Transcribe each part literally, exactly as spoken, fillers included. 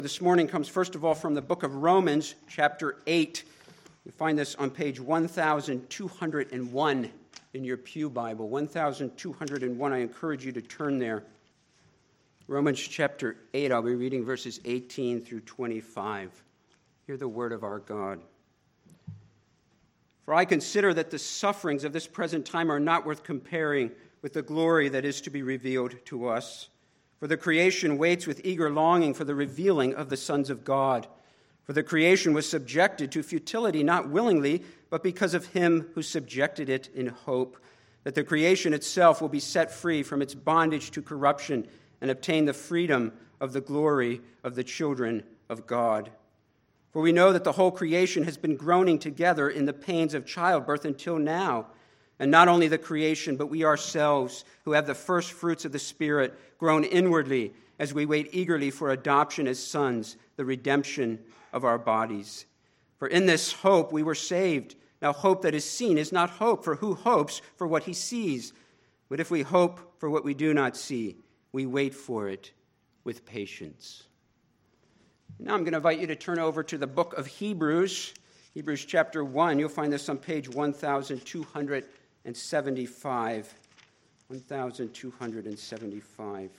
This morning comes first of all from the book of Romans, chapter eight. You find this on page one thousand two hundred one in your pew Bible. one thousand two hundred one, I encourage you to turn there. Romans chapter eight, I'll be reading verses eighteen through twenty-five. Hear the word of our God. For I consider that the sufferings of this present time are not worth comparing with the glory that is to be revealed to us. For the creation waits with eager longing for the revealing of the sons of God. For the creation was subjected to futility, not willingly, but because of him who subjected it in hope, that the creation itself will be set free from its bondage to corruption and obtain the freedom of the glory of the children of God. For we know that the whole creation has been groaning together in the pains of childbirth until now. And not only the creation, but we ourselves, who have the first fruits of the Spirit, groan inwardly as we wait eagerly for adoption as sons, the redemption of our bodies. For in this hope we were saved. Now hope that is seen is not hope, for who hopes for what he sees? But if we hope for what we do not see, we wait for it with patience. Now I'm going to invite you to turn over to the book of Hebrews, Hebrews chapter one. You'll find this on page one thousand two hundred seventy-five. one thousand two hundred seventy-five.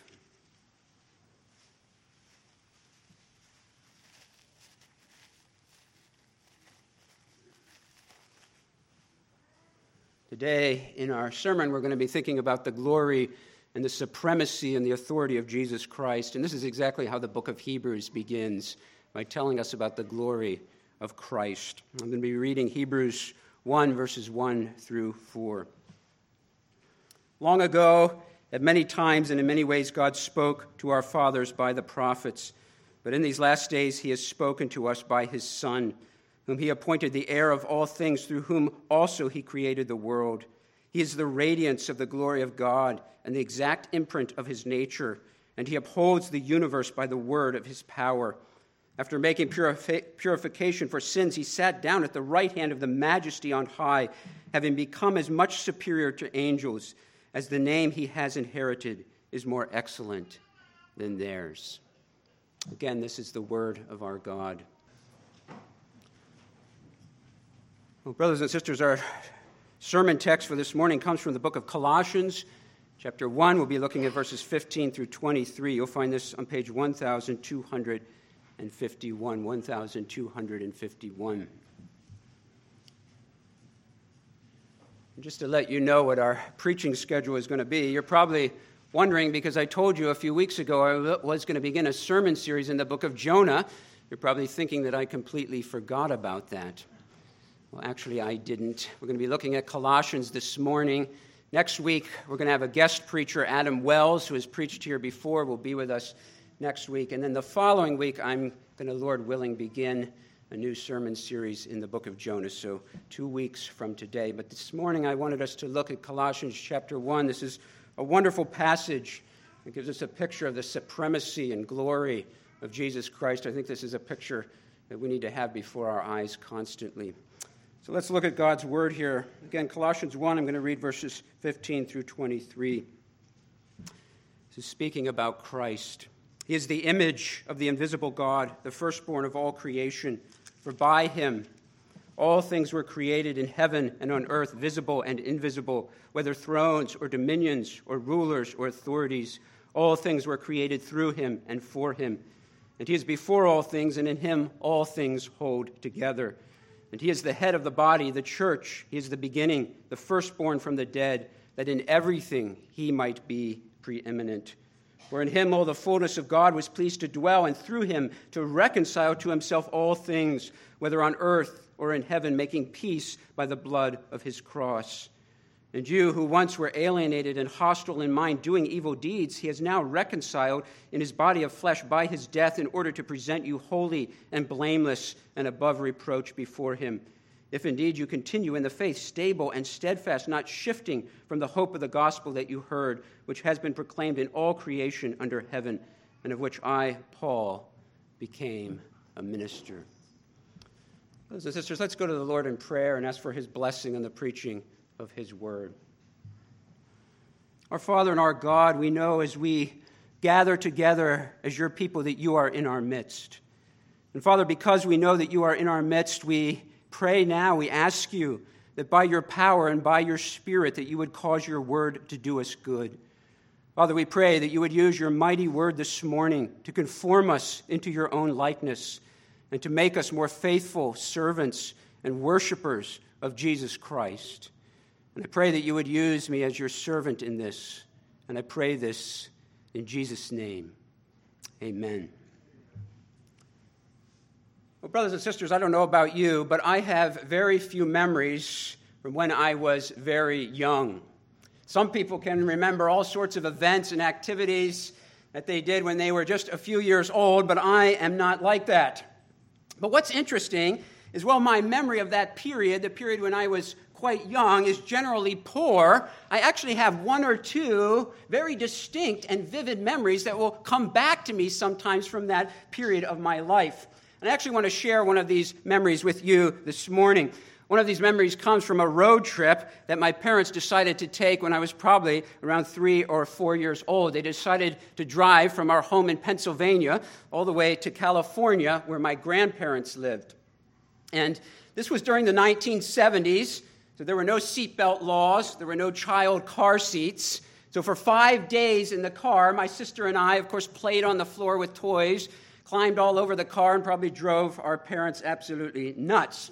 Today, in our sermon, we're going to be thinking about the glory and the supremacy and the authority of Jesus Christ. And this is exactly how the book of Hebrews begins, by telling us about the glory of Christ. I'm going to be reading Hebrews one, verses one through four. Long ago, at many times and in many ways, God spoke to our fathers by the prophets. But in these last days, he has spoken to us by his Son, whom he appointed the heir of all things, through whom also he created the world. He is the radiance of the glory of God and the exact imprint of his nature, and he upholds the universe by the word of his power. After making purifi- purification for sins, he sat down at the right hand of the Majesty on high, having become as much superior to angels as the name he has inherited is more excellent than theirs. Again, this is the word of our God. Well, brothers and sisters, our sermon text for this morning comes from the book of Colossians, chapter one. We'll be looking at verses fifteen through twenty-three. You'll find this on page one thousand two hundred fifty-one. one thousand two hundred fifty-one. Just to let you know what our preaching schedule is going to be, you're probably wondering, because I told you a few weeks ago I was going to begin a sermon series in the book of Jonah. You're probably thinking that I completely forgot about that. Well, actually, I didn't. We're going to be looking at Colossians this morning. Next week, we're going to have a guest preacher, Adam Wells, who has preached here before, will be with us next week. And then the following week, I'm going to, Lord willing, begin a new sermon series in the book of Jonah, so two weeks from today. But this morning, I wanted us to look at Colossians chapter one. This is a wonderful passage. It gives us a picture of the supremacy and glory of Jesus Christ. I think this is a picture that we need to have before our eyes constantly. So let's look at God's word here. Again, Colossians one, I'm going to read verses fifteen through twenty-three. This is speaking about Christ. He is the image of the invisible God, the firstborn of all creation. For by him all things were created in heaven and on earth, visible and invisible, whether thrones or dominions or rulers or authorities. All things were created through him and for him. And he is before all things, and in him all things hold together. And he is the head of the body, the church. He is the beginning, the firstborn from the dead, that in everything he might be preeminent. For in him all the fullness of God was pleased to dwell, and through him to reconcile to himself all things, whether on earth or in heaven, making peace by the blood of his cross. And you, who once were alienated and hostile in mind, doing evil deeds, he has now reconciled in his body of flesh by his death, in order to present you holy and blameless and above reproach before him. If indeed you continue in the faith, stable and steadfast, not shifting from the hope of the gospel that you heard, which has been proclaimed in all creation under heaven, and of which I, Paul, became a minister. Brothers and sisters, let's go to the Lord in prayer and ask for his blessing on the preaching of his word. Our Father and our God, we know as we gather together as your people that you are in our midst. And Father, because we know that you are in our midst, we pray now, we ask you that by your power and by your Spirit that you would cause your word to do us good. Father, we pray that you would use your mighty word this morning to conform us into your own likeness and to make us more faithful servants and worshipers of Jesus Christ. And I pray that you would use me as your servant in this. And I pray this in Jesus' name. Amen. Well, brothers and sisters, I don't know about you, but I have very few memories from when I was very young. Some people can remember all sorts of events and activities that they did when they were just a few years old, but I am not like that. But what's interesting is, well, my memory of that period, the period when I was quite young, is generally poor. I actually have one or two very distinct and vivid memories that will come back to me sometimes from that period of my life. And I actually want to share one of these memories with you this morning. One of these memories comes from a road trip that my parents decided to take when I was probably around three or four years old. They decided to drive from our home in Pennsylvania all the way to California, where my grandparents lived. And this was during the nineteen seventies, so there were no seatbelt laws, there were no child car seats. So for five days in the car, my sister and I, of course, played on the floor with toys, climbed all over the car, and probably drove our parents absolutely nuts.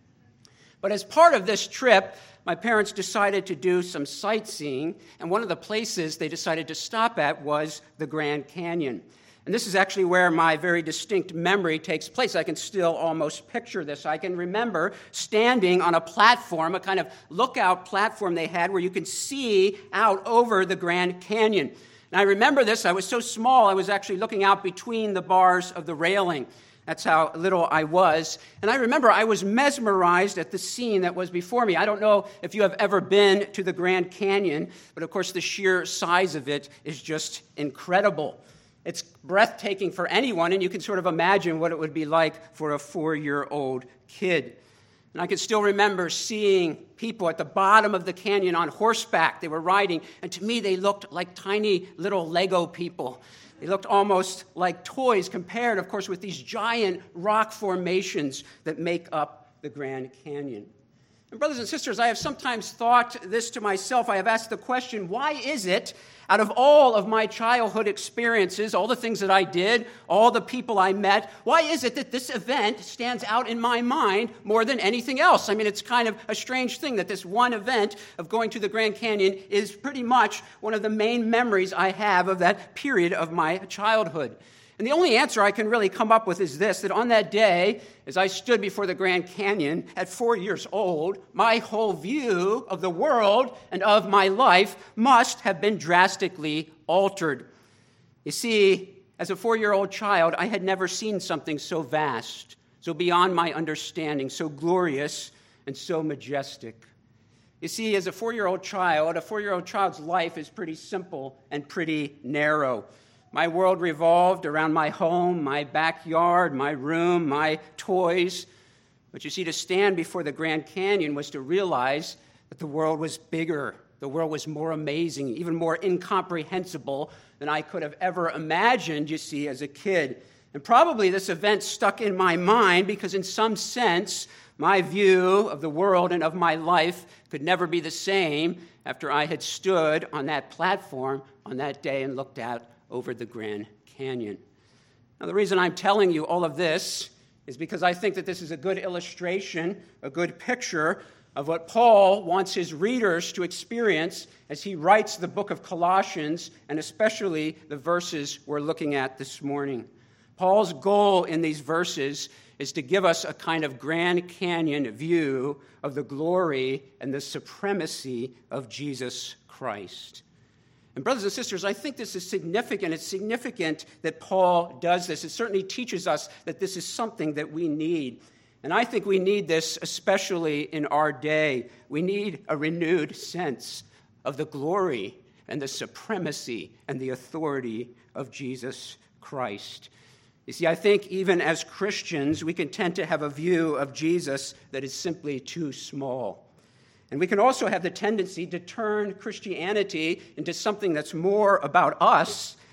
But as part of this trip, my parents decided to do some sightseeing, and one of the places they decided to stop at was the Grand Canyon. And this is actually where my very distinct memory takes place. I can still almost picture this. I can remember standing on a platform, a kind of lookout platform they had where you could see out over the Grand Canyon. And I remember this. I was so small, I was actually looking out between the bars of the railing. That's how little I was. And I remember I was mesmerized at the scene that was before me. I don't know if you have ever been to the Grand Canyon, but of course the sheer size of it is just incredible. It's breathtaking for anyone, and you can sort of imagine what it would be like for a four-year-old kid. And I can still remember seeing people at the bottom of the canyon on horseback. They were riding, and to me they looked like tiny little Lego people. They looked almost like toys compared, of course, with these giant rock formations that make up the Grand Canyon. And brothers and sisters, I have sometimes thought this to myself. I have asked the question, why is it, out of all of my childhood experiences, all the things that I did, all the people I met, why is it that this event stands out in my mind more than anything else? I mean, it's kind of a strange thing that this one event of going to the Grand Canyon is pretty much one of the main memories I have of that period of my childhood. And the only answer I can really come up with is this, that on that day, as I stood before the Grand Canyon at four years old, my whole view of the world and of my life must have been drastically altered. You see, as a four-year-old child, I had never seen something so vast, so beyond my understanding, so glorious and so majestic. You see, as a four-year-old child, a four-year-old child's life is pretty simple and pretty narrow. My world revolved around my home, my backyard, my room, my toys. But you see, to stand before the Grand Canyon was to realize that the world was bigger. The world was more amazing, even more incomprehensible than I could have ever imagined, you see, as a kid. And probably this event stuck in my mind because in some sense, my view of the world and of my life could never be the same after I had stood on that platform on that day and looked out over the Grand Canyon. Now, the reason I'm telling you all of this is because I think that this is a good illustration, a good picture of what Paul wants his readers to experience as he writes the book of Colossians, and especially the verses we're looking at this morning. Paul's goal in these verses is to give us a kind of Grand Canyon view of the glory and the supremacy of Jesus Christ. And brothers and sisters, I think this is significant. It's significant that Paul does this. It certainly teaches us that this is something that we need. And I think we need this especially in our day. We need a renewed sense of the glory and the supremacy and the authority of Jesus Christ. You see, I think even as Christians, we can tend to have a view of Jesus that is simply too small. And we can also have the tendency to turn Christianity into something that's more about us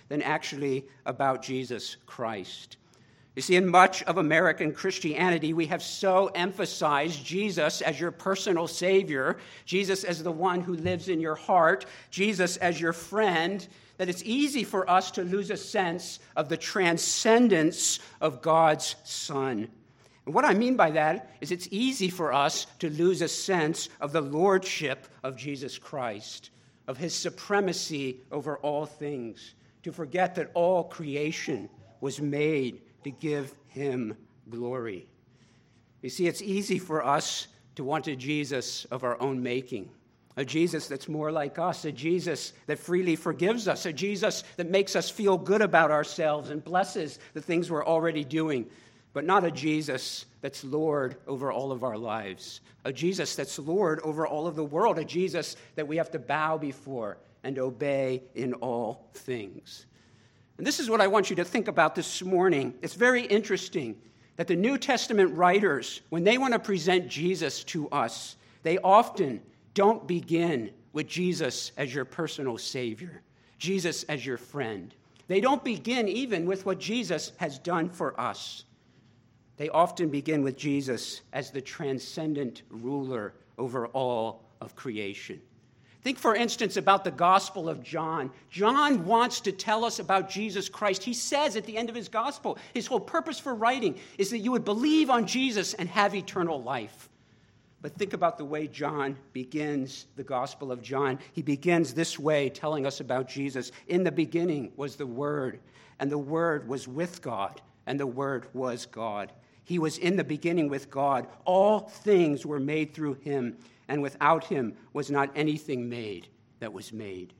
than actually about Jesus Christ. You see, in much of American Christianity, we have so emphasized Jesus as your personal Savior, Jesus as the one who lives in your heart, Jesus as your friend, that it's easy for us to lose a sense of the transcendence of God's Son. And what I mean by that is it's easy for us to lose a sense of the lordship of Jesus Christ, of his supremacy over all things, to forget that all creation was made to give him glory. You see, it's easy for us to want a Jesus of our own making, a Jesus that's more like us, a Jesus that freely forgives us, a Jesus that makes us feel good about ourselves and blesses the things we're already doing, but not a Jesus that's Lord over all of our lives, a Jesus that's Lord over all of the world, a Jesus that we have to bow before and obey in all things. And this is what I want you to think about this morning. It's very interesting that the New Testament writers, when they want to present Jesus to us, they often don't begin with Jesus as your personal Savior, Jesus as your friend. They don't begin even with what Jesus has done for us. They often begin with Jesus as the transcendent ruler over all of creation. Think, for instance, about the Gospel of John. John wants to tell us about Jesus Christ. He says at the end of his Gospel, his whole purpose for writing is that you would believe on Jesus and have eternal life. But think about the way John begins the Gospel of John. He begins this way, telling us about Jesus. In the beginning was the Word, and the Word was with God, and the Word was God. He was in the beginning with God. All things were made through him, and without him was not anything made that was made.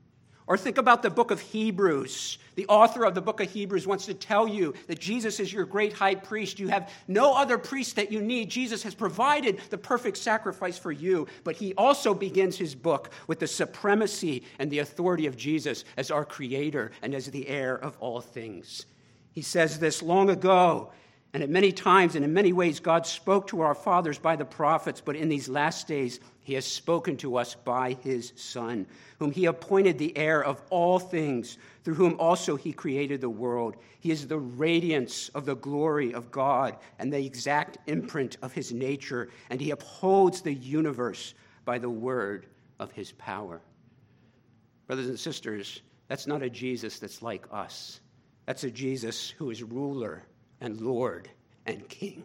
Or think about the book of Hebrews. The author of the book of Hebrews wants to tell you that Jesus is your great high priest. You have no other priest that you need. Jesus has provided the perfect sacrifice for you. But he also begins his book with the supremacy and the authority of Jesus as our creator and as the heir of all things. He says this: long ago, and at many times and in many ways, God spoke to our fathers by the prophets, but in these last days, he has spoken to us by his Son, whom he appointed the heir of all things, through whom also he created the world. He is the radiance of the glory of God and the exact imprint of his nature, and he upholds the universe by the word of his power. Brothers and sisters, that's not a Jesus that's like us. That's a Jesus who is ruler and Lord and King.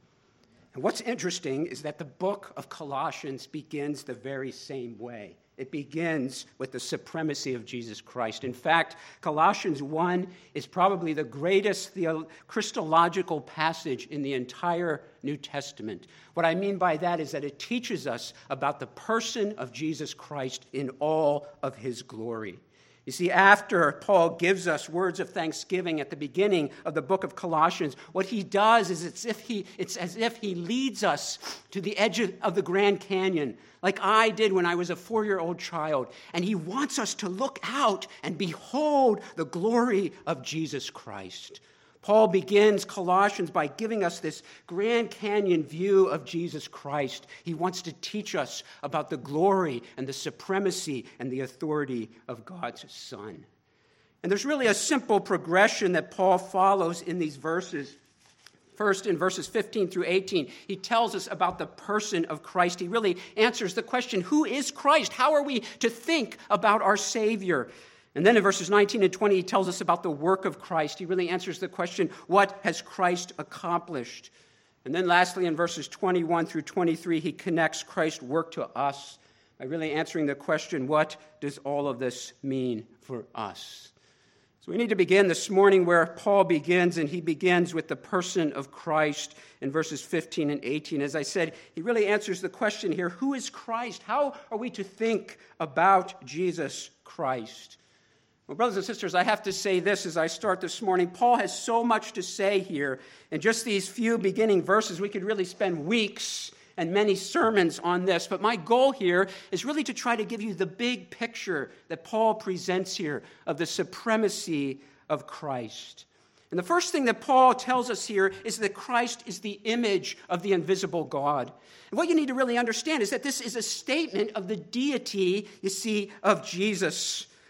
And what's interesting is that the book of Colossians begins the very same way. It begins with the supremacy of Jesus Christ. In fact, Colossians one is probably the greatest theo- Christological passage in the entire New Testament. What I mean by that is that it teaches us about the person of Jesus Christ in all of his glory. You see, after Paul gives us words of thanksgiving at the beginning of the book of Colossians, what he does is it's, if he, it's as if he leads us to the edge of the Grand Canyon, like I did when I was a four-year-old child. And he wants us to look out and behold the glory of Jesus Christ. Paul begins Colossians by giving us this Grand Canyon view of Jesus Christ. He wants to teach us about the glory and the supremacy and the authority of God's Son. And there's really a simple progression that Paul follows in these verses. First, in verses fifteen through eighteen, he tells us about the person of Christ. He really answers the question, who is Christ? How are we to think about our Savior? And then in verses nineteen and twenty, he tells us about the work of Christ. He really answers the question, what has Christ accomplished? And then lastly, in verses twenty-one through twenty-three, he connects Christ's work to us by really answering the question, what does all of this mean for us? So we need to begin this morning where Paul begins, and he begins with the person of Christ in verses fifteen and eighteen. As I said, he really answers the question here, who is Christ? How are we to think about Jesus Christ? Well, brothers and sisters, I have to say this as I start this morning. Paul has so much to say here. In just these few beginning verses, we could really spend weeks and many sermons on this. But my goal here is really to try to give you the big picture that Paul presents here of the supremacy of Christ. And the first thing that Paul tells us here is that Christ is the image of the invisible God. And what you need to really understand is that this is a statement of the deity, you see, of Jesus.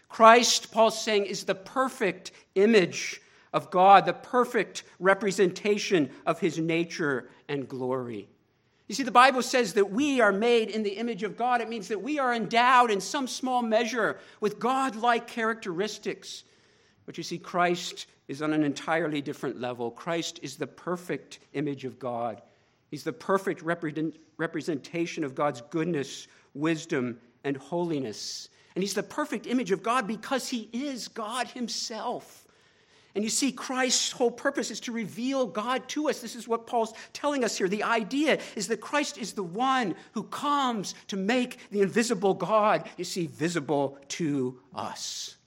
Christ, Paul's saying, is the perfect image of God, the perfect representation of his nature and glory. You see, the Bible says that we are made in the image of God. It means that we are endowed in some small measure with God-like characteristics. But you see, Christ is on an entirely different level. Christ is the perfect image of God. He's the perfect represent- representation of God's goodness, wisdom, and holiness. And he's the perfect image of God because he is God himself. And you see, Christ's whole purpose is to reveal God to us. This is what Paul's telling us here. The idea is that Christ is the one who comes to make the invisible God, you see, visible to us.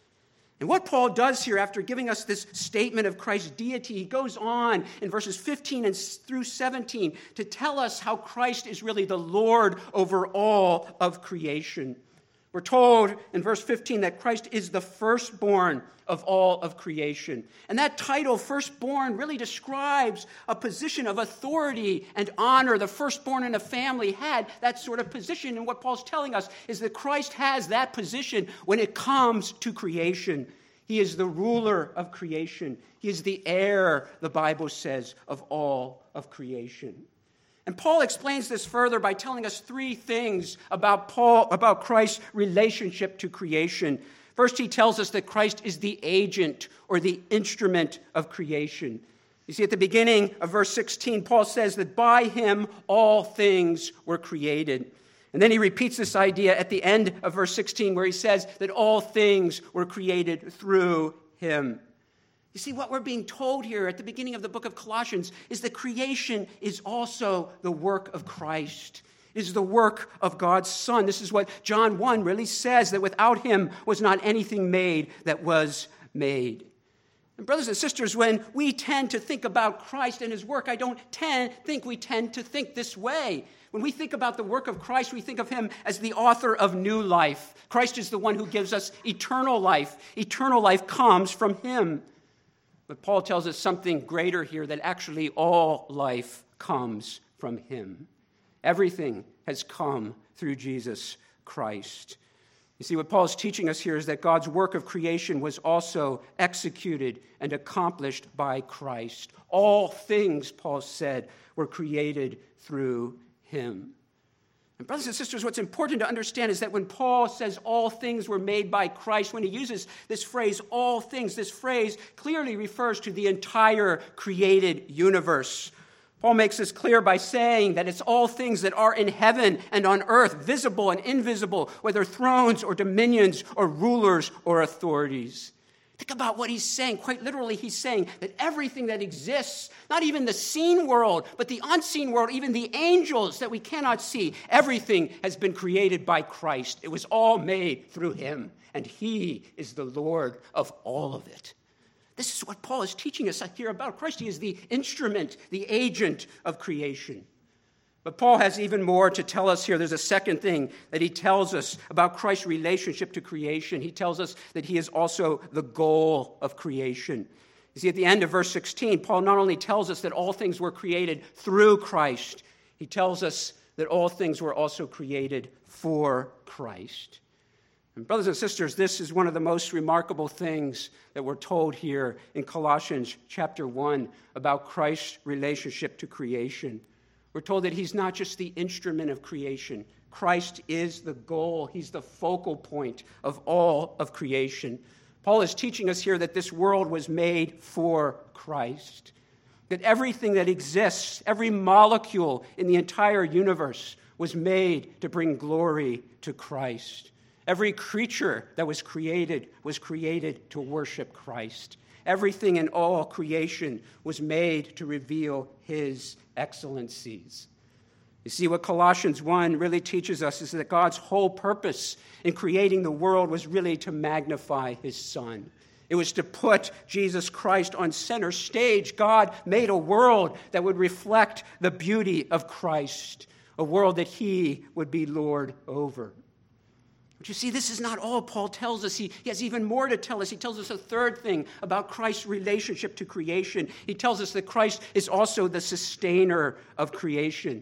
And what Paul does here after giving us this statement of Christ's deity, he goes on in verses fifteen and through seventeen to tell us how Christ is really the Lord over all of creation. We're told in verse fifteen that Christ is the firstborn of all of creation. And that title, firstborn, really describes a position of authority and honor. The firstborn in a family had that sort of position. And what Paul's telling us is that Christ has that position when it comes to creation. He is the ruler of creation. He is the heir, the Bible says, of all of creation. And Paul explains this further by telling us three things about Paul, about Christ's relationship to creation. First, he tells us that Christ is the agent or the instrument of creation. You see, at the beginning of verse sixteen, Paul says that by him all things were created. And then he repeats this idea at the end of verse sixteen where he says that all things were created through him. You see, what we're being told here at the beginning of the book of Colossians is that creation is also the work of Christ. It is the work of God's Son. This is what John one really says, that without him was not anything made that was made. And brothers and sisters, when we tend to think about Christ and his work, I don't tend, think we tend to think this way. When we think about the work of Christ, we think of him as the author of new life. Christ is the one who gives us eternal life. Eternal life comes from him. But Paul tells us something greater here, that actually all life comes from him. Everything has come through Jesus Christ. You see, what Paul's teaching us here is that God's work of creation was also executed and accomplished by Christ. All things, Paul said, were created through him. And brothers and sisters, what's important to understand is that when Paul says all things were made by Christ, when he uses this phrase, all things, this phrase clearly refers to the entire created universe. Paul makes this clear by saying that it's all things that are in heaven and on earth, visible and invisible, whether thrones or dominions or rulers or authorities. Think about what he's saying. Quite literally, he's saying that everything that exists, not even the seen world, but the unseen world, even the angels that we cannot see, everything has been created by Christ. It was all made through him, and he is the Lord of all of it. This is what Paul is teaching us here about Christ. He is the instrument, the agent of creation. But Paul has even more to tell us here. There's a second thing that he tells us about Christ's relationship to creation. He tells us that he is also the goal of creation. You see, at the end of verse sixteen, Paul not only tells us that all things were created through Christ, he tells us that all things were also created for Christ. And brothers and sisters, this is one of the most remarkable things that we're told here in Colossians chapter one about Christ's relationship to creation. We're told that he's not just the instrument of creation. Christ is the goal. He's the focal point of all of creation. Paul is teaching us here that this world was made for Christ, that everything that exists, every molecule in the entire universe was made to bring glory to Christ. Every creature that was created was created to worship Christ. Everything in all creation was made to reveal his excellencies. You see, what Colossians one really teaches us is that God's whole purpose in creating the world was really to magnify his Son. It was to put Jesus Christ on center stage. God made a world that would reflect the beauty of Christ, a world that he would be Lord over. But you see, this is not all Paul tells us. He, he has even more to tell us. He tells us a third thing about Christ's relationship to creation. He tells us that Christ is also the sustainer of creation.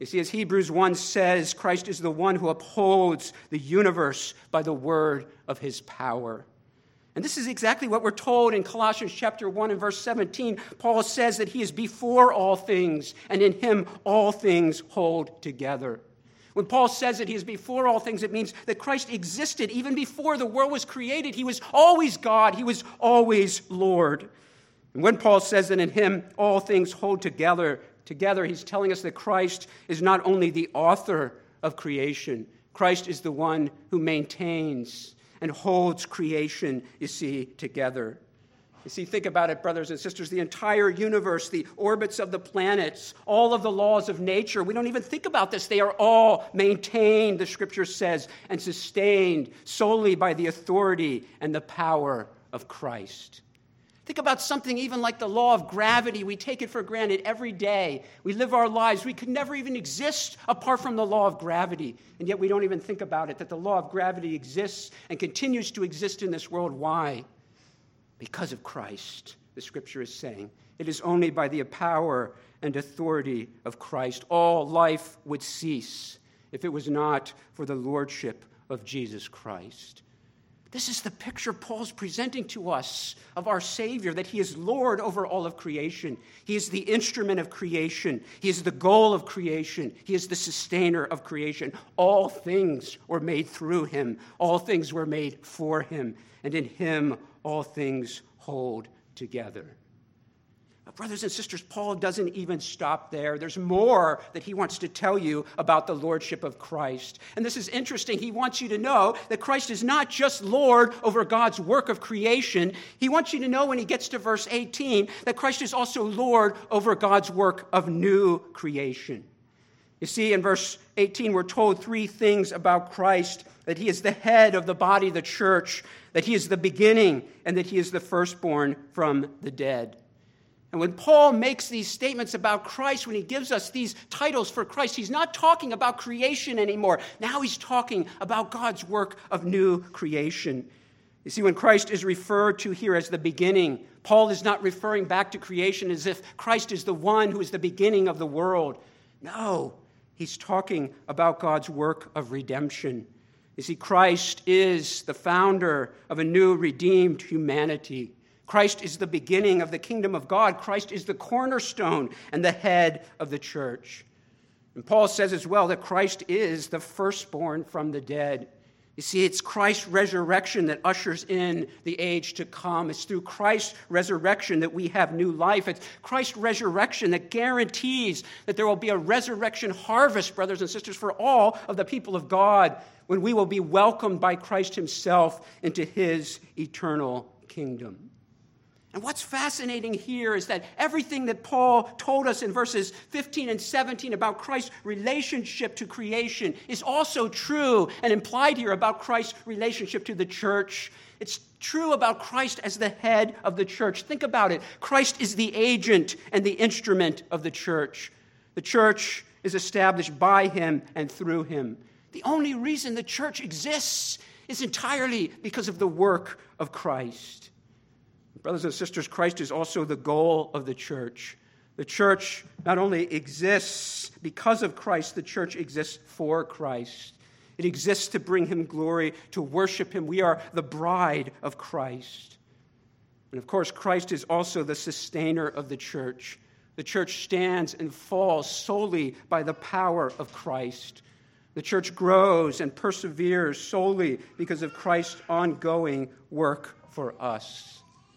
You see, as Hebrews one says, Christ is the one who upholds the universe by the word of his power. And this is exactly what we're told in Colossians chapter one and verse seventeen. Paul says that he is before all things, and in him all things hold together. When Paul says that he is before all things, it means that Christ existed even before the world was created. He was always God. He was always Lord. And when Paul says that in him all things hold together, together, he's telling us that Christ is not only the author of creation, Christ is the one who maintains and holds creation, you see, together. You see, think about it, brothers and sisters. The entire universe, the orbits of the planets, all of the laws of nature, we don't even think about this. They are all maintained, the Scripture says, and sustained solely by the authority and the power of Christ. Think about something even like the law of gravity. We take it for granted every day. We live our lives. We could never even exist apart from the law of gravity. And yet we don't even think about it, that the law of gravity exists and continues to exist in this world. Why? Because of Christ, the Scripture is saying. It is only by the power and authority of Christ. All life would cease if it was not for the lordship of Jesus Christ. This is the picture Paul's presenting to us of our Savior, that he is Lord over all of creation. He is the instrument of creation. He is the goal of creation. He is the sustainer of creation. All things were made through him. All things were made for him. And in him, all things hold together. Brothers and sisters, Paul doesn't even stop there. There's more that he wants to tell you about the lordship of Christ. And this is interesting. He wants you to know that Christ is not just Lord over God's work of creation. He wants you to know when he gets to verse eighteen that Christ is also Lord over God's work of new creation. You see, in verse eighteen, we're told three things about Christ: that he is the head of the body, the church, that he is the beginning, and that he is the firstborn from the dead. And when Paul makes these statements about Christ, when he gives us these titles for Christ, he's not talking about creation anymore. Now he's talking about God's work of new creation. You see, when Christ is referred to here as the beginning, Paul is not referring back to creation as if Christ is the one who is the beginning of the world. No, he's talking about God's work of redemption. You see, Christ is the founder of a new redeemed humanity. Christ is the beginning of the kingdom of God. Christ is the cornerstone and the head of the church. And Paul says as well that Christ is the firstborn from the dead. You see, it's Christ's resurrection that ushers in the age to come. It's through Christ's resurrection that we have new life. It's Christ's resurrection that guarantees that there will be a resurrection harvest, brothers and sisters, for all of the people of God when we will be welcomed by Christ himself into his eternal kingdom. And what's fascinating here is that everything that Paul told us in verses fifteen and seventeen about Christ's relationship to creation is also true and implied here about Christ's relationship to the church. It's true about Christ as the head of the church. Think about it. Christ is the agent and the instrument of the church. The church is established by him and through him. The only reason the church exists is entirely because of the work of Christ. Brothers and sisters, Christ is also the goal of the church. The church not only exists because of Christ, the church exists for Christ. It exists to bring him glory, to worship him. We are the bride of Christ. And of course, Christ is also the sustainer of the church. The church stands and falls solely by the power of Christ. The church grows and perseveres solely because of Christ's ongoing work for us.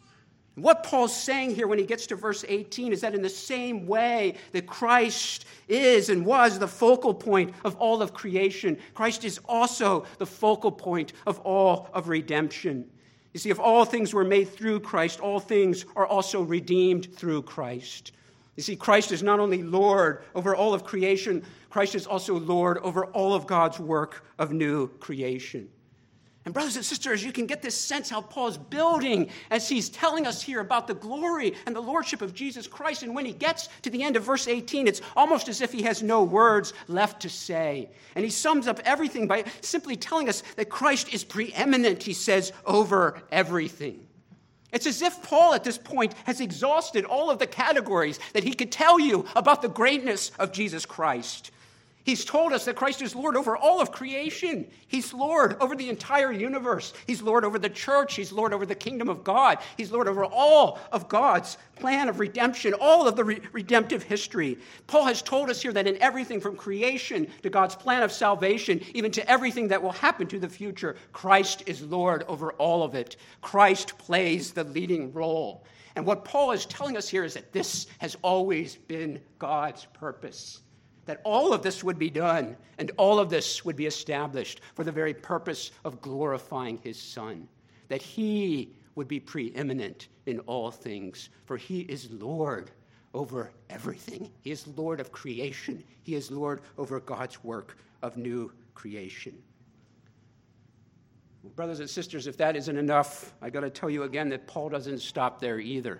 What Paul's saying here when he gets to verse eighteen is that in the same way that Christ is and was the focal point of all of creation, Christ is also the focal point of all of redemption. You see, if all things were made through Christ, all things are also redeemed through Christ. You see, Christ is not only Lord over all of creation, Christ is also Lord over all of God's work of new creation. And brothers and sisters, you can get this sense how Paul's building as he's telling us here about the glory and the lordship of Jesus Christ. And when he gets to the end of verse eighteen, it's almost as if he has no words left to say. And he sums up everything by simply telling us that Christ is preeminent, he says, over everything. It's as if Paul at this point has exhausted all of the categories that he could tell you about the greatness of Jesus Christ. He's told us that Christ is Lord over all of creation. He's Lord over the entire universe. He's Lord over the church. He's Lord over the kingdom of God. He's Lord over all of God's plan of redemption, all of the re- redemptive history. Paul has told us here that in everything from creation to God's plan of salvation, even to everything that will happen to the future, Christ is Lord over all of it. Christ plays the leading role. And what Paul is telling us here is that this has always been God's purpose. That all of this would be done and all of this would be established for the very purpose of glorifying his Son. That he would be preeminent in all things, for he is Lord over everything. He is Lord of creation. He is Lord over God's work of new creation. Brothers and sisters, if that isn't enough, I got to tell you again that Paul doesn't stop there either.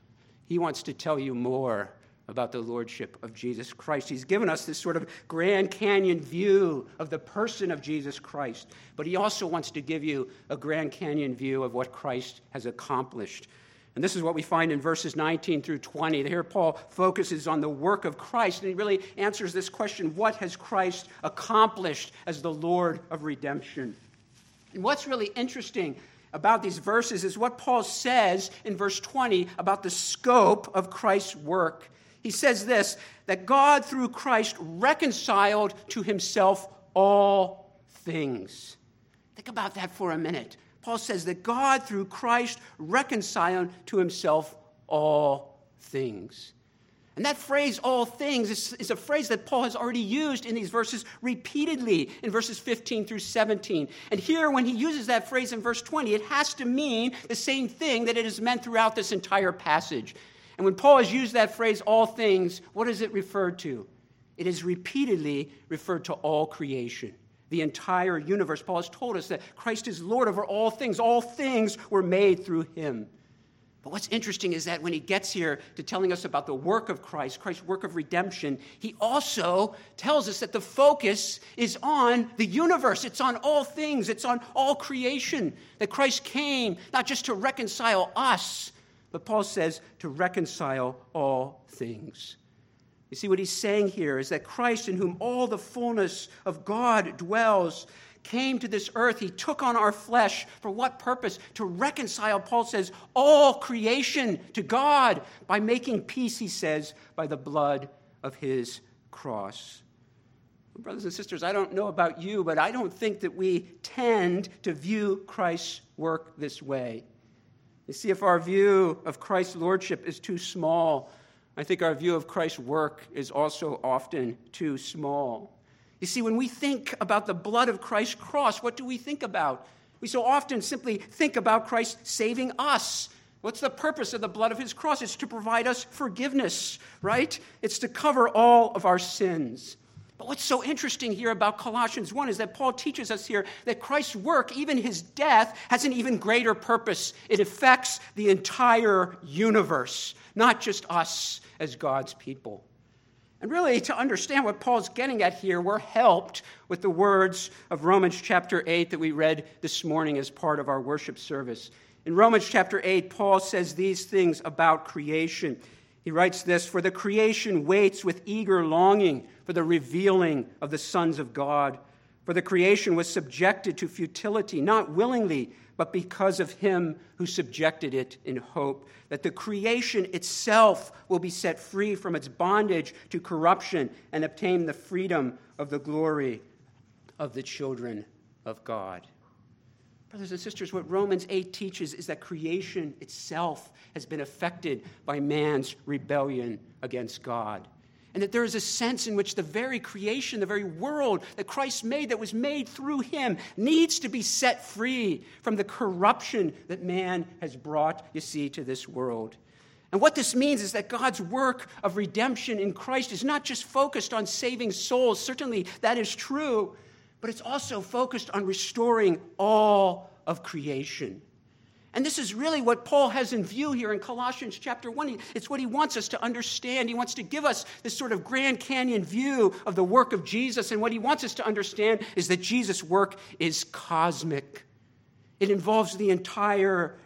He wants to tell you more about the lordship of Jesus Christ. He's given us this sort of Grand Canyon view of the person of Jesus Christ, but he also wants to give you a Grand Canyon view of what Christ has accomplished. And this is what we find in verses nineteen through twenty. Here Paul focuses on the work of Christ, and he really answers this question: what has Christ accomplished as the Lord of redemption? And what's really interesting about these verses is what Paul says in verse twenty about the scope of Christ's work. He says this, that God through Christ reconciled to himself all things. Think about that for a minute. Paul says that God through Christ reconciled to himself all things. And that phrase, all things, is, is a phrase that Paul has already used in these verses repeatedly in verses fifteen through seventeen. And here, when he uses that phrase in verse twenty, it has to mean the same thing that it has meant throughout this entire passage. And when Paul has used that phrase, all things, what is it referred to? It is repeatedly referred to all creation, the entire universe. Paul has told us that Christ is Lord over all things. All things were made through him. But what's interesting is that when he gets here to telling us about the work of Christ, Christ's work of redemption, he also tells us that the focus is on the universe. It's on all things. It's on all creation. That Christ came not just to reconcile us, but Paul says to reconcile all things. You see, what he's saying here is that Christ, in whom all the fullness of God dwells, came to this earth. He took on our flesh. For what purpose? To reconcile, Paul says, all creation to God by making peace, he says, by the blood of his cross. Brothers and sisters, I don't know about you, but I don't think that we tend to view Christ's work this way. You see, if our view of Christ's lordship is too small, I think our view of Christ's work is also often too small. You see, when we think about the blood of Christ's cross, what do we think about? We so often simply think about Christ saving us. What's the purpose of the blood of his cross? It's to provide us forgiveness, right? It's to cover all of our sins. But what's so interesting here about Colossians one is that Paul teaches us here that Christ's work, even his death, has an even greater purpose. It affects the entire universe, not just us as God's people. And really, to understand what Paul's getting at here, we're helped with the words of Romans chapter eight that we read this morning as part of our worship service. In Romans chapter eight, Paul says these things about creation. He writes this, "For the creation waits with eager longing for the revealing of the sons of God. For the creation was subjected to futility, not willingly, but because of him who subjected it in hope, that the creation itself will be set free from its bondage to corruption and obtain the freedom of the glory of the children of God." Brothers and sisters, what Romans eight teaches is that creation itself has been affected by man's rebellion against God. And that there is a sense in which the very creation, the very world that Christ made, that was made through him, needs to be set free from the corruption that man has brought, you see, to this world. And what this means is that God's work of redemption in Christ is not just focused on saving souls. Certainly that is true. But it's also focused on restoring all of creation. And this is really what Paul has in view here in Colossians chapter one. It's what he wants us to understand. He wants to give us this sort of Grand Canyon view of the work of Jesus. And what he wants us to understand is that Jesus' work is cosmic. It involves the entire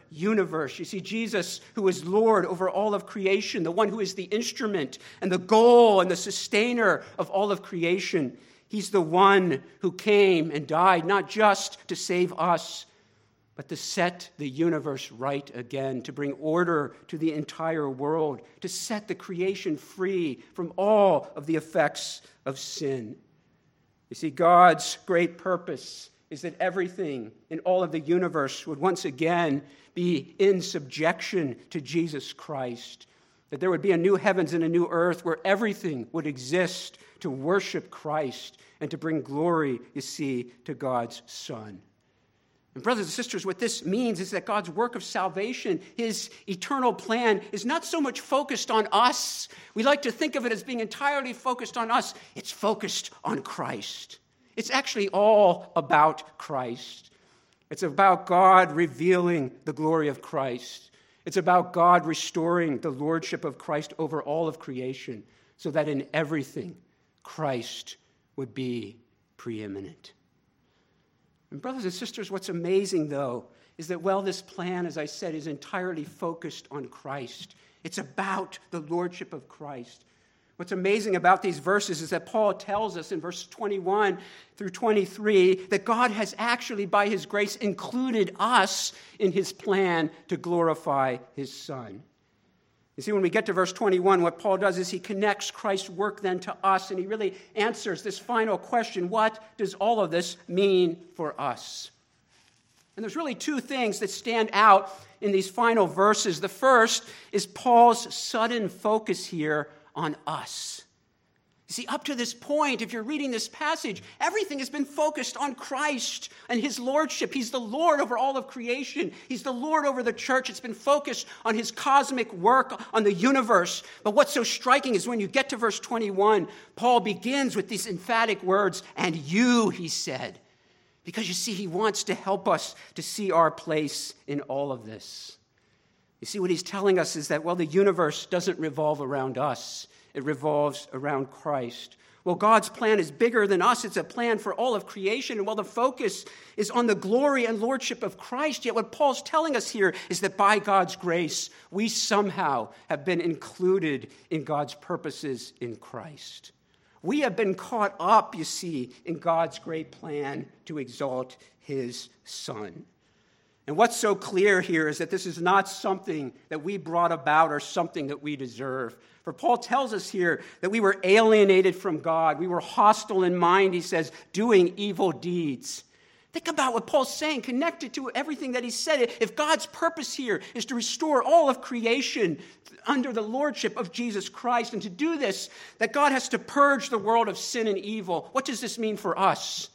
universe. You see, Jesus, who is Lord over all of creation, the one who is the instrument and the goal and the sustainer of all of creation, he's the one who came and died not just to save us, but to set the universe right again, to bring order to the entire world, to set the creation free from all of the effects of sin. You see, God's great purpose is that everything in all of the universe would once again be in subjection to Jesus Christ, that there would be a new heavens and a new earth where everything would exist to worship Christ and to bring glory, you see, to God's Son. And brothers and sisters, what this means is that God's work of salvation, his eternal plan, is not so much focused on us. We like to think of it as being entirely focused on us. It's focused on Christ. It's actually all about Christ. It's about God revealing the glory of Christ. It's about God restoring the lordship of Christ over all of creation so that in everything, Christ would be preeminent. And brothers and sisters, what's amazing, though, is that, well, this plan, as I said, is entirely focused on Christ. It's about the lordship of Christ. What's amazing about these verses is that Paul tells us in verse twenty-one through twenty-three that God has actually, by his grace, included us in his plan to glorify his Son. You see, when we get to verse twenty-one, what Paul does is he connects Christ's work then to us, and he really answers this final question: what does all of this mean for us? And there's really two things that stand out in these final verses. The first is Paul's sudden focus here on us. You see, up to this point, if you're reading this passage, everything has been focused on Christ and his lordship. He's the Lord over all of creation. He's the Lord over the church. It's been focused on his cosmic work on the universe. But what's so striking is when you get to verse twenty-one, Paul begins with these emphatic words, "And you," he said. Because you see, he wants to help us to see our place in all of this. You see, what he's telling us is that, well, the universe doesn't revolve around us. It revolves around Christ. Well, God's plan is bigger than us. It's a plan for all of creation. And while the focus is on the glory and lordship of Christ, yet what Paul's telling us here is that by God's grace, we somehow have been included in God's purposes in Christ. We have been caught up, you see, in God's great plan to exalt his Son. And what's so clear here is that this is not something that we brought about or something that we deserve. For Paul tells us here that we were alienated from God. We were hostile in mind, he says, doing evil deeds. Think about what Paul's saying, connected to everything that he said. If God's purpose here is to restore all of creation under the lordship of Jesus Christ, and to do this, that God has to purge the world of sin and evil, what does this mean for us?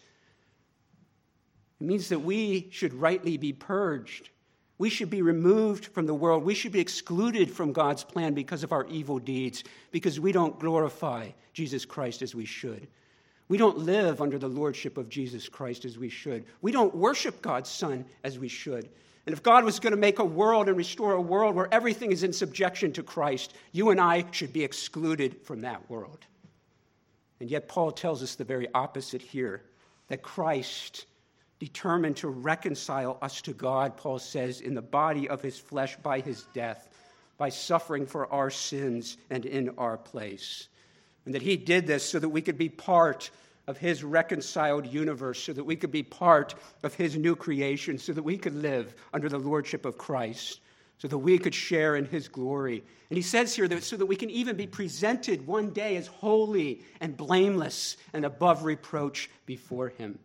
It means that we should rightly be purged. We should be removed from the world. We should be excluded from God's plan because of our evil deeds, because we don't glorify Jesus Christ as we should. We don't live under the lordship of Jesus Christ as we should. We don't worship God's Son as we should. And if God was going to make a world and restore a world where everything is in subjection to Christ, you and I should be excluded from that world. And yet Paul tells us the very opposite here, that Christ, determined to reconcile us to God, Paul says, in the body of his flesh by his death, by suffering for our sins and in our place. And that he did this so that we could be part of his reconciled universe, so that we could be part of his new creation, so that we could live under the lordship of Christ, so that we could share in his glory. And he says here that so that we can even be presented one day as holy and blameless and above reproach before him.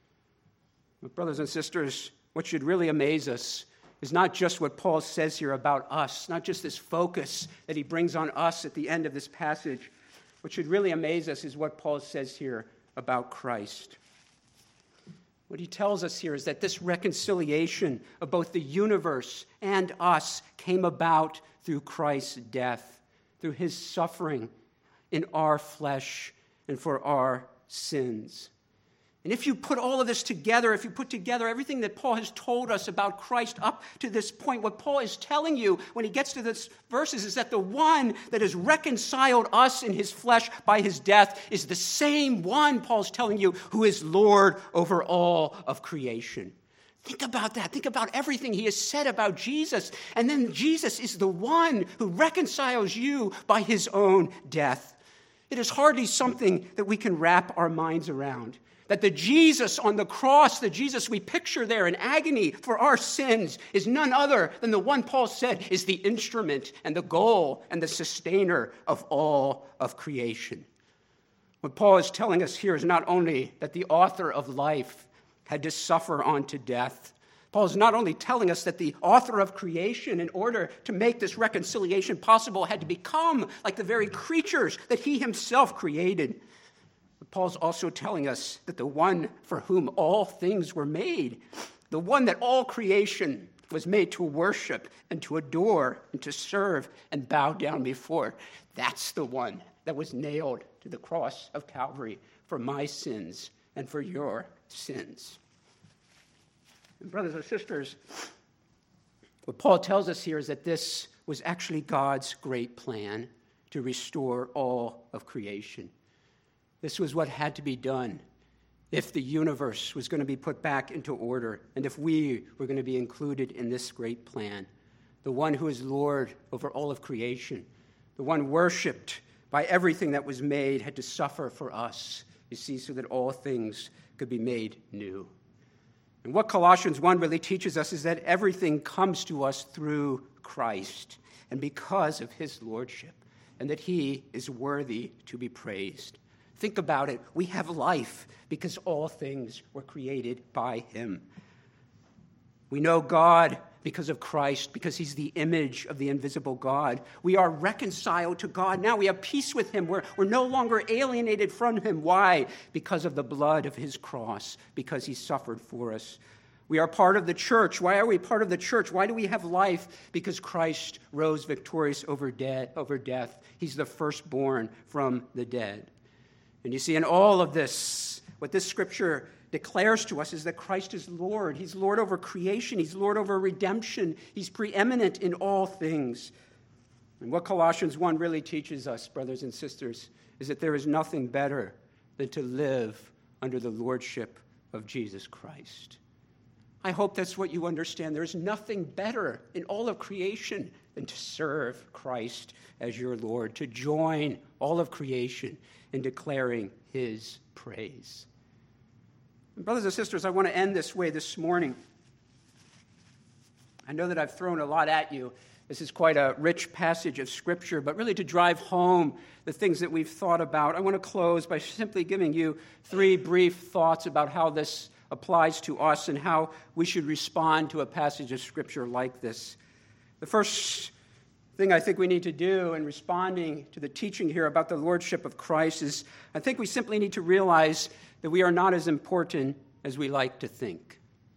But brothers and sisters, what should really amaze us is not just what Paul says here about us, not just this focus that he brings on us at the end of this passage. What should really amaze us is what Paul says here about Christ. What he tells us here is that this reconciliation of both the universe and us came about through Christ's death, through his suffering in our flesh and for our sins. And if you put all of this together, if you put together everything that Paul has told us about Christ up to this point, what Paul is telling you when he gets to this verses is that the one that has reconciled us in his flesh by his death is the same one, Paul's telling you, who is Lord over all of creation. Think about that. Think about everything he has said about Jesus. And then Jesus is the one who reconciles you by his own death. It is hardly something that we can wrap our minds around. That the Jesus on the cross, the Jesus we picture there in agony for our sins, is none other than the one Paul said is the instrument and the goal and the sustainer of all of creation. What Paul is telling us here is not only that the author of life had to suffer unto death. Paul is not only telling us that the author of creation, in order to make this reconciliation possible, had to become like the very creatures that he himself created. But Paul's also telling us that the one for whom all things were made, the one that all creation was made to worship and to adore and to serve and bow down before, that's the one that was nailed to the cross of Calvary for my sins and for your sins. And brothers and sisters, what Paul tells us here is that this was actually God's great plan to restore all of creation. This was what had to be done if the universe was going to be put back into order and if we were going to be included in this great plan. The one who is Lord over all of creation, the one worshipped by everything that was made, had to suffer for us, you see, so that all things could be made new. And what Colossians one really teaches us is that everything comes to us through Christ and because of his lordship, and that he is worthy to be praised. Think about it. We have life because all things were created by him. We know God because of Christ, because he's the image of the invisible God. We are reconciled to God. Now we have peace with him. We're, we're no longer alienated from him. Why? Because of the blood of his cross, because he suffered for us. We are part of the church. Why are we part of the church? Why do we have life? Because Christ rose victorious over, de- over death. He's the firstborn from the dead. And you see, in all of this, what this scripture declares to us is that Christ is Lord. He's Lord over creation. He's Lord over redemption. He's preeminent in all things. And what Colossians one really teaches us, brothers and sisters, is that there is nothing better than to live under the lordship of Jesus Christ. I hope that's what you understand. There's nothing better in all of creation than to serve Christ as your Lord, to join all of creation in declaring his praise. And brothers and sisters, I want to end this way this morning. I know that I've thrown a lot at you. This is quite a rich passage of Scripture, but really to drive home the things that we've thought about, I want to close by simply giving you three brief thoughts about how this applies to us and how we should respond to a passage of Scripture like this. The first thing I think we need to do in responding to the teaching here about the lordship of Christ is I think we simply need to realize that we are not as important as we like to think.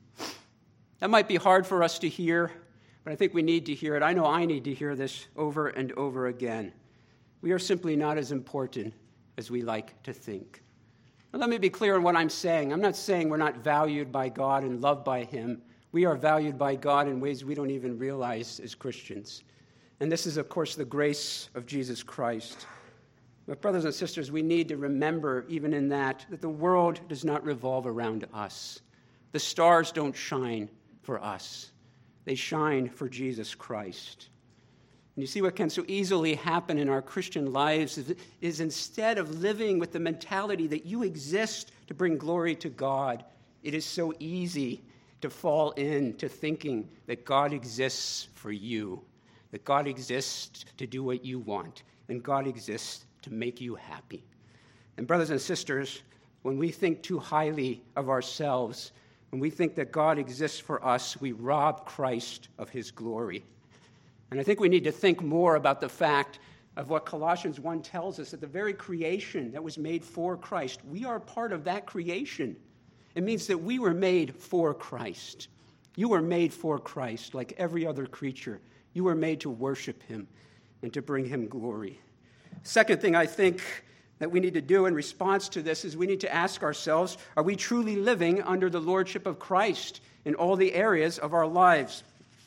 That might be hard for us to hear, but I think we need to hear it. I know I need to hear this over and over again. We are simply not as important as we like to think. Now, let me be clear on what I'm saying. I'm not saying we're not valued by God and loved by him. We are valued by God in ways we don't even realize as Christians. And this is, of course, the grace of Jesus Christ. But brothers and sisters, we need to remember, even in that, that the world does not revolve around us. The stars don't shine for us. They shine for Jesus Christ. And you see what can so easily happen in our Christian lives is, is instead of living with the mentality that you exist to bring glory to God, it is so easy to fall into thinking that God exists for you, that God exists to do what you want, and God exists to make you happy. And brothers and sisters, when we think too highly of ourselves, when we think that God exists for us, we rob Christ of his glory. And I think we need to think more about the fact of what Colossians one tells us, that the very creation that was made for Christ, we are part of that creation. It means that we were made for Christ. You were made for Christ like every other creature. You were made to worship him and to bring him glory. Second thing I think that we need to do in response to this is we need to ask ourselves, are we truly living under the lordship of Christ in all the areas of our lives?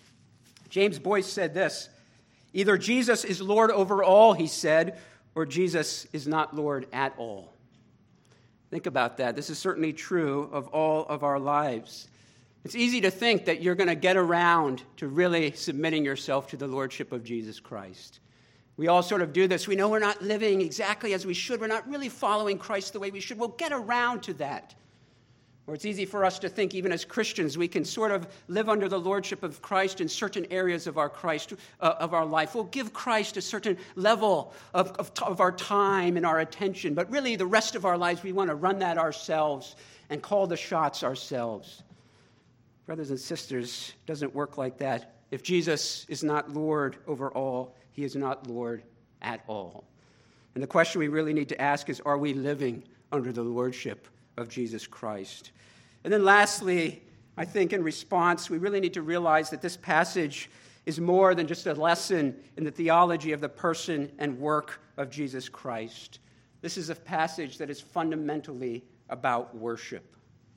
James Boyce said this, either Jesus is Lord over all, he said, or Jesus is not Lord at all. Think about that. This is certainly true of all of our lives. It's easy to think that you're going to get around to really submitting yourself to the lordship of Jesus Christ. We all sort of do this. We know we're not living exactly as we should. We're not really following Christ the way we should. We'll get around to that. Or it's easy for us to think, even as Christians, we can sort of live under the lordship of Christ in certain areas of our Christ uh, of our life. We'll give Christ a certain level of, of, of our time and our attention, but really the rest of our lives, we want to run that ourselves and call the shots ourselves. Brothers and sisters, it doesn't work like that. If Jesus is not Lord over all, he is not Lord at all. And the question we really need to ask is, are we living under the lordship of Jesus Christ? And then lastly, I think in response, we really need to realize that this passage is more than just a lesson in the theology of the person and work of Jesus Christ. This is a passage that is fundamentally about worship.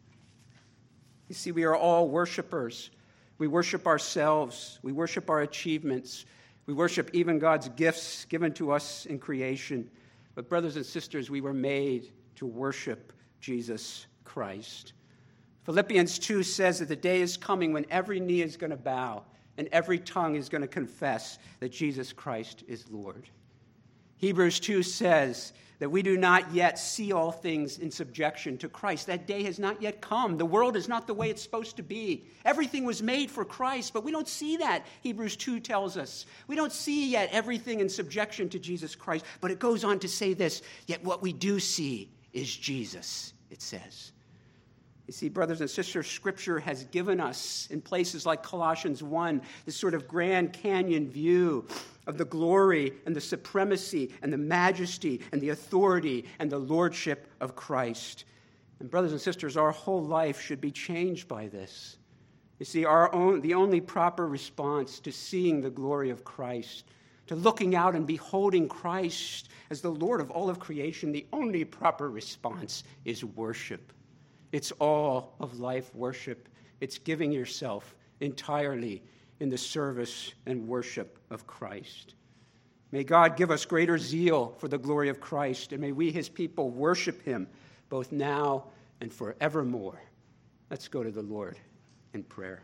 You see, we are all worshipers. We worship ourselves. We worship our achievements. We worship even God's gifts given to us in creation. But brothers and sisters, we were made to worship Jesus Christ. Philippians two says that the day is coming when every knee is going to bow and every tongue is going to confess that Jesus Christ is Lord. Hebrews two says that we do not yet see all things in subjection to Christ. That day has not yet come. The world is not the way it's supposed to be. Everything was made for Christ, but we don't see that, Hebrews two tells us. We don't see yet everything in subjection to Jesus Christ, but it goes on to say this, yet what we do see is Jesus, it says. You see, brothers and sisters, Scripture has given us, in places like Colossians one, this sort of Grand Canyon view of the glory and the supremacy and the majesty and the authority and the lordship of Christ. And brothers and sisters, our whole life should be changed by this. You see, our own, the only proper response to seeing the glory of Christ, to looking out and beholding Christ as the Lord of all of creation, the only proper response is worship. It's all of life worship. It's giving yourself entirely in the service and worship of Christ. May God give us greater zeal for the glory of Christ, and may we, his people, worship him both now and forevermore. Let's go to the Lord in prayer.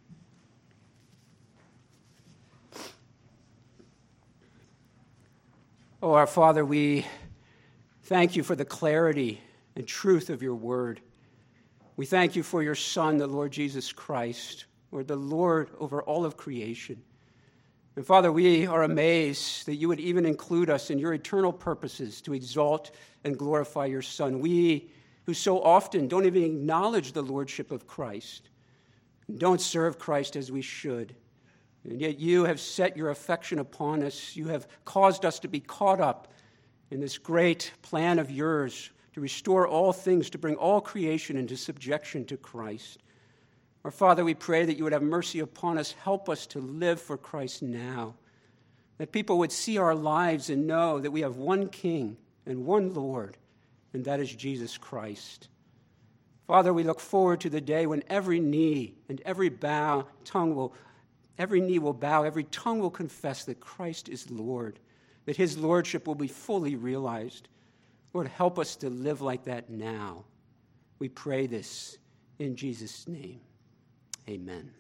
Oh, our Father, we thank you for the clarity and truth of your word. We thank you for your Son, the Lord Jesus Christ, Lord, the Lord over all of creation. And Father, we are amazed that you would even include us in your eternal purposes to exalt and glorify your Son. We who so often don't even acknowledge the lordship of Christ and don't serve Christ as we should. And yet you have set your affection upon us. You have caused us to be caught up in this great plan of yours to restore all things, to bring all creation into subjection to Christ. Our Father, we pray that you would have mercy upon us. Help us to live for Christ now, that people would see our lives and know that we have one King and one Lord, and that is Jesus Christ. Father, we look forward to the day when every knee and every bow, tongue will, every knee will bow, every tongue will confess that Christ is Lord, that his lordship will be fully realized. Lord, help us to live like that now. We pray this in Jesus' name. Amen.